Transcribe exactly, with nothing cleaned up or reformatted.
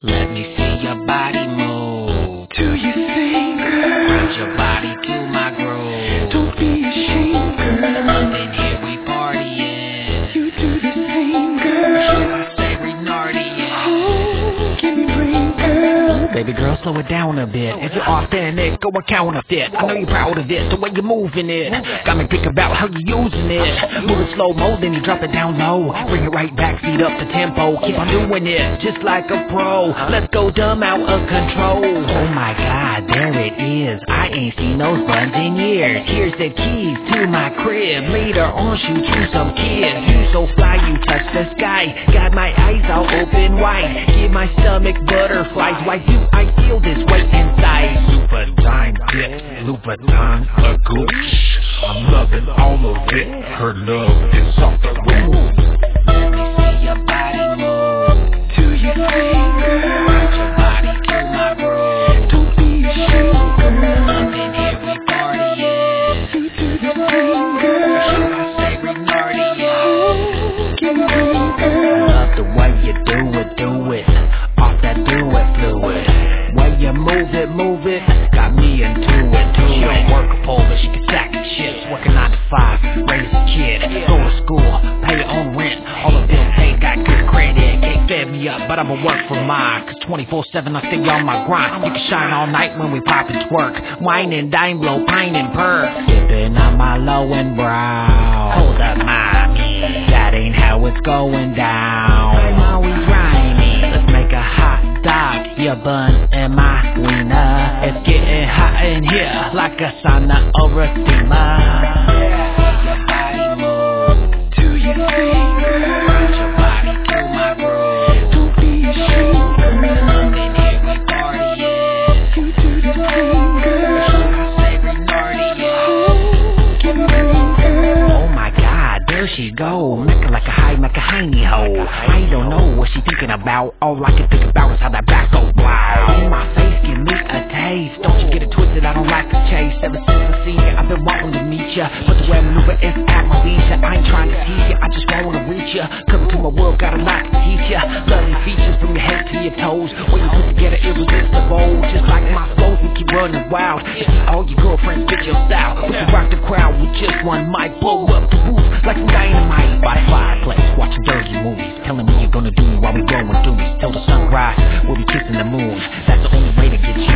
Let me see your body move. Do you think, girl? Bring your body to my groove. Don't be ashamed, girl. Up in here we partying. You do the same, girl. Should I say renardian? Oh, give me brain, girl. Baby girl, slow it down a bit. If you're authentic, go a counterfeit. I know you're proud of it, the way you're moving it. Got me think about how you're using it. Move it slow-mo, then you drop it down low. Bring it right back, speed up the tempo. Keep on doing it, just like a pro. Let's go dumb out of control. Oh my God, there it is. I ain't seen those buns in years. Here's the keys to my crib. Later on, shoot you some kids. You so fly, you touch the sky. Got my eyes all open wide. Give my stomach butterflies. Why do I feel this way inside? Louboutin dip, Louboutin a gooch. I'm loving all of it. Her love is off the roof. Let me see your body move. Do you think, girl? Bring your body to my groove. Don't be ashamed, girl. Up in here we partying. You do the same, girl. Should I say renardian? Oh, give me brain, I girl. love the way you do it, do it. Off that do it fluid. Way you move it, move it. Got me into it, too. She don't work a pole, but she can sack the shifts. Working nine to five, raise a kid. Go to school, pay your own rent. All the bills paid, got good credit. Can't fed me up, but I'ma work for mine. Cause twenty-four seven I stay on my grind. You can shine all night when we pop and twerk. Wine and dime, blow pine and perk. Sipping on my low and brow. Hold up, mommy. That ain't how it's going down. I'm always rhyming. Let's make a hot dog. Your bun and my wiener. It's getting hot in here, like a sauna or a steamer. Your body move. Do you think, girl? Bring your body to my groove. Don't be ashamed, girl. Up in here we partying. You do the same, girl. Should I say renardian? Oh, give me brain, girl. Oh my God, there she go, Mecca like a high, like a hiney hoe. I don't know what she thinking about. All I can think about is how that back goes. Wow, in my face, give me a taste. Don't you get it twisted, I don't like to chase. Ever since I see ya, I've been wanting to meet ya. But the way I maneuver is at my leisure. I ain't trying to tease ya, I just wanna reach ya. Come to my world, got a lot to teach ya. Lovely features from your head to your toes. When you put together, irresistible. Just like my flows, we keep running wild. If all your girlfriends fit your style, we can rock the crowd with just one mic. Blow up the roof like some dynamite. By the fireplace, watching dirty movies. Telling me you're gonna do me while we going through these. Till the sunrise, we'll be kissing the moon. That's the only way to get you